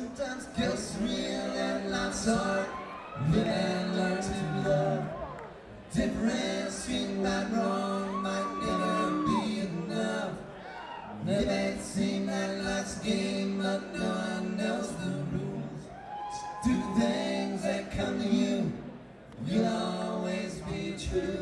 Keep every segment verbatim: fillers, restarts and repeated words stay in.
Sometimes gets real and life's hard. Live and learn to love. Difference between right and wrong might never be enough. Live and seem that life's a game, but no one knows the rules. Just do things that come to you. You'll always be true.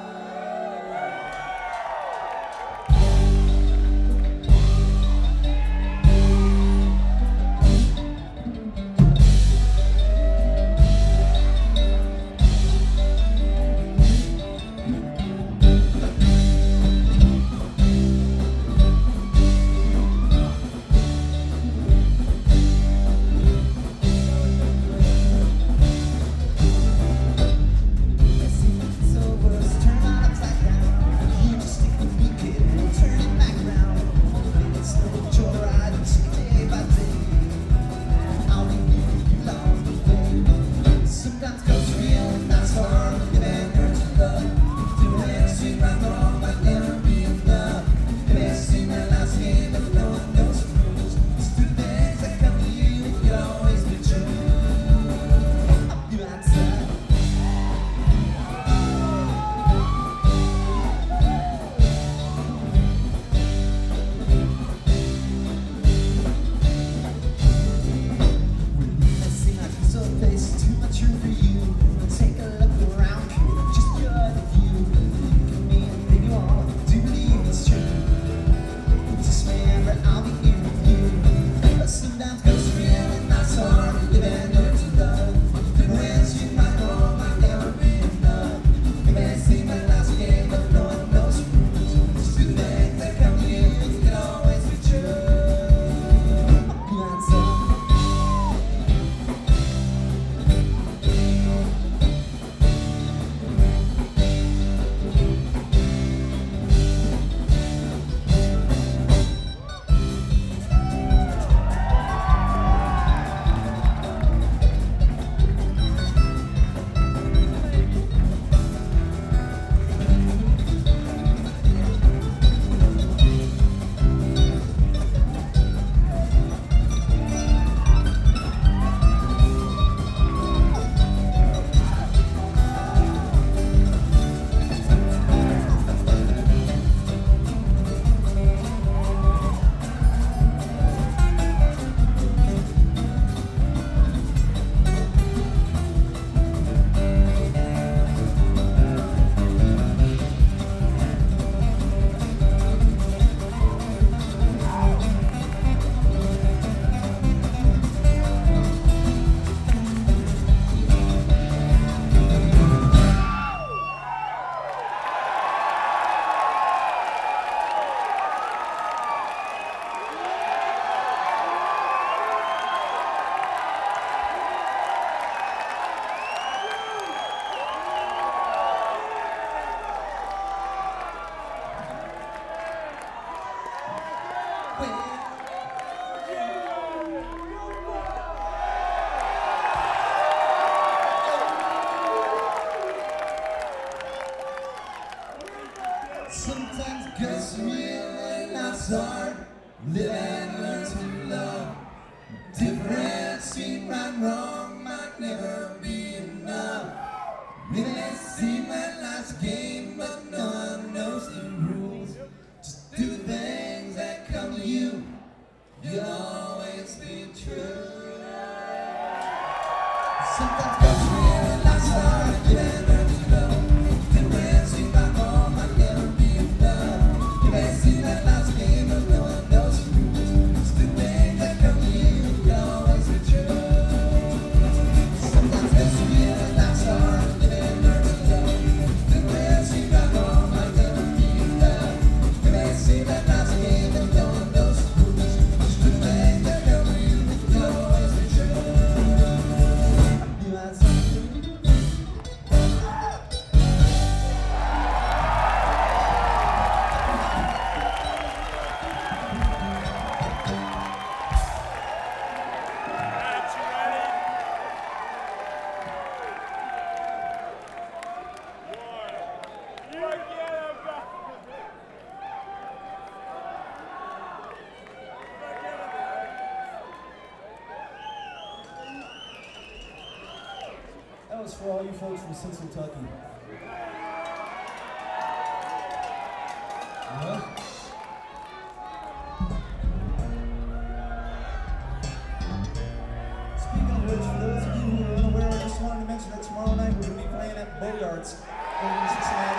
Sometimes it gets real and life's hard. Live and learn to love. Difference between right and wrong might never be enough. It may seem that life's a game, but no one knows the rules. Just do things that come to you. You'll always be true. Sometimes it gets real and life's hard. Live and learn to love. Difference between right and wrong might never be enough. It may seem that life's a game, but no one knows the rules. Just do things that come to you. You'll always be true. Sometimes for all you folks from Sinsaltucky. What? Speaking of which, for those of you who are unaware, I just wanted to mention that tomorrow night we're going to be playing at Bogarts over in Cincinnati.